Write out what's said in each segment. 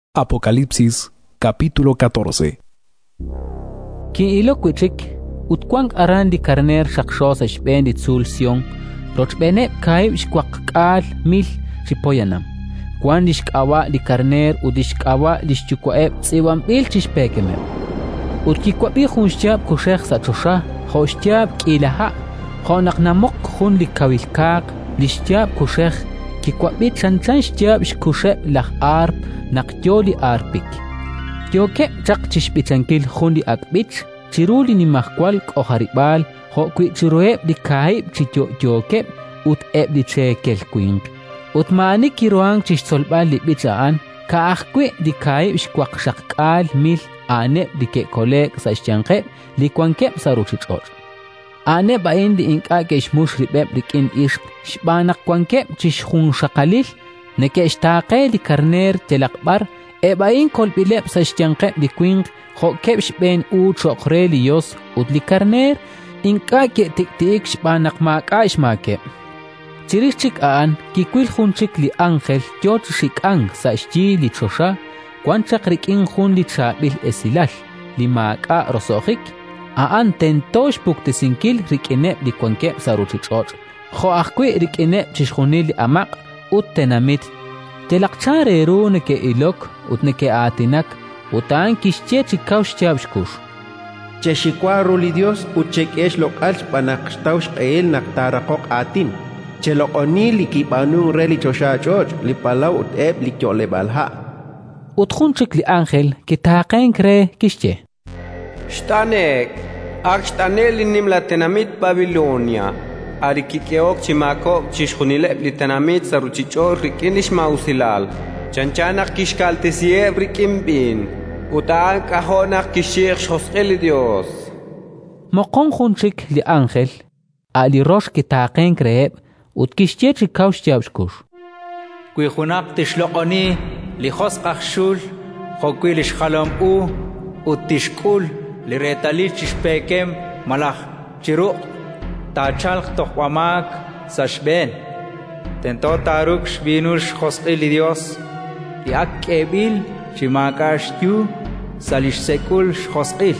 Apocalipsis, capítulo 14. Ki ilo kwichik, utkwang aran di karner shakshosa shben di tzulsion, rochbene kaib shkwakal mil shipoyanam. Kwan di shkawa di karner u di shkawa di shchukwaeb tsiwam bil chishpekeme. Utkikwabi khunshtiab kushekh sa chosha, khoshtiab kilaha, khonaknamok khun di kawilkak, di shtiab kushekh, kikwabi chanchan shtiab shkusheb lach arp, Nakjoli arpik. Yoke chak chishpichankil hundi akbich, chiruli ni mahkwal koharibal, hokwi chiroeb di kaib chicho yoke, ut eb di chekel quink. Ut maani kiroang chishsolbal li bichaan, kaakwi di kaib shkwak shakal mil, aneb di ke kolek sa shchankeb, li kwankeb sa ruchichor. Aneb ain di inkake shmush ribeb rikin ishq, shbanak kwankeb chishkhun shakalil, neke ishtaqe di karner telakbar ebain kolbileb sa shtianqeb di quink hokeb shben u chokre li yos ut li karner inka ke tiktik shbanak maka ishmake chirichik aan kikwil khunchik li angel jot shikang sa shji li chosha kwanchak rikin khun li chabil esilal li maka rosokhik aan tentosh puktesinkil rikineb di kwankeb sa ruchichot kho akwi rikineb chishkhunil li amaq uttenamit telakchareru neke ilok utneke atinak utan kishche chikaush chabshkush cheshikwaru li Dios uchekesh lokalch panakstaush qeel naktarakok atin cheloqoni li kibanu reli choshachoch li palau uteb li cholebalha utkhunchik li angel kitaqen kre kishche shtanek akshtanel nimlatenamit Babilonia Arikikeok chimakok chishkhunileb litanamit saruchichor rikinish mausilal chanchanak kishkaltesieb rikimbin utaan kahonak kishikh shosqel Dios moqon khunchik li angel ali rosh kitaqen kreeb utkishche chikaush chabshkush kuihunak tishloqoni li khosqakhshul khokwilish khalom utishkul li retalil chishpekem malach chiruq Tachalq tohwamak sashben tento taruk shbinush khosqil Dios yak kebil chimakash tu salish sekul khosqil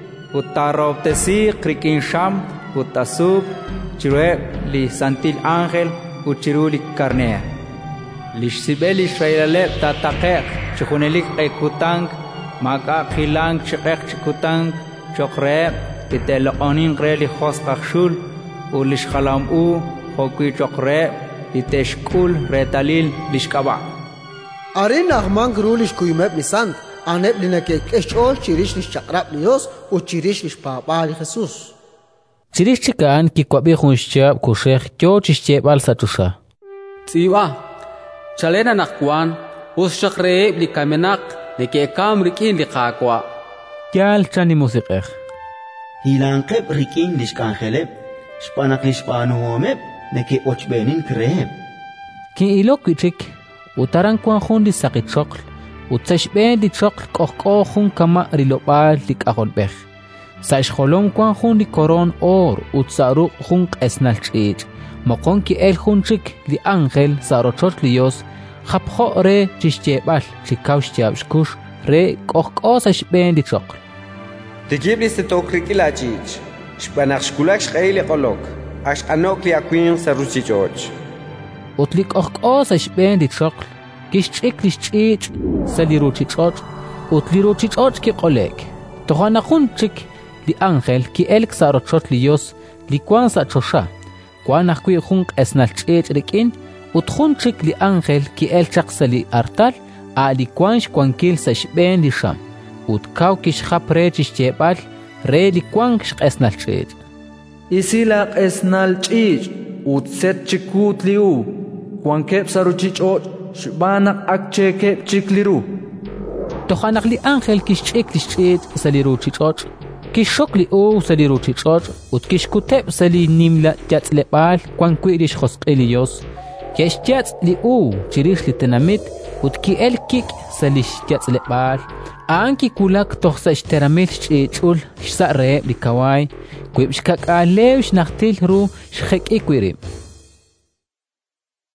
utarobtesi krikin sham utasub chirue li santil angel uchiruli karnea lish sibel israelale tataqeq chkhunelik ekutang maka khilang chqeq chkutang chokre itelonin greli khosqashul ulish khalam hokwi chokre iteshkul retalil lishkaba arin ahman grulish kuymeb lisand aneb linake keshol chirish lish chakrab lios u chirish lish papa li Jesus chirish chikan kikwabi khunshchab kushekh kyo chishchebal satusha tsiwa chalena nakwan us chakre li kamenak leke kam rikin li qaqwa kyal chani musiqekh hilanqeb rikin lishkangeleb Spanak lispanu homeb neke ochbenin kreb. Ki ilokwichik utaran kwan khun di sakit chokl utashben di chokl kokhun kama rilopal lik aholbeh. Sa ishkolom kwan khun di koron or utsaru khun esnal chich. Mokon ki el khunchik li angel sarochot lios khapkho re chishchebal chikaush chabshkush re kokko sa shben di chokl. Tijibli se tokrikila chich. Shpanak shkulak shqeili qolok ashqanok li akwin saruchichoch utlik oqos shben di chokl kishchik lishchich saliruchichoch utliruchichoch ki qolek tohana khunchik li angel ki elk sarochot lios li kwan sa chosha kwan akwi khunk esnal chich rikin utkhunchik li angel ki elchaq sali artal ali kwansh kwankil sa shben di sham utkaw kish khapre chishchebal Reli kwang esnal chich. Isilaq esnal chich utset chikut liu. Kwankep saruchichot shbanak akchekep chikliru. Tohanak li angel kishchik lishchit saliru chichot. Kishok li saliru chichot ut kishkutep sali nimla jatzlepal kwankwirish khosqelios. Kishjats li chirish li tenamit ut ki el kik salish jatzlepal. Anki kulak tohsa ishtaramil chichul shsare likawai kwibshkak alew shnaktil ru shkhek ikwirim